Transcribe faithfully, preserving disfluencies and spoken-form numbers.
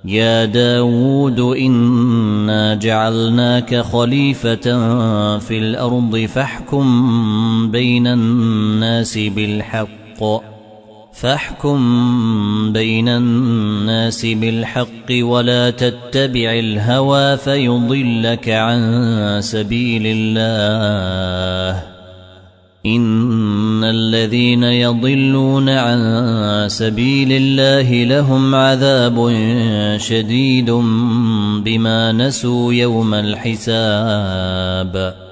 يا داود إنا جعلناك خليفة في الأرض فاحكم بين الناس بالحق فاحكم بين الناس بالحق ولا تتبع الهوى فيضلك عن سبيل الله إن الذين يضلون عن سبيل الله لهم عذاب شديد بما نسوا يوم الحساب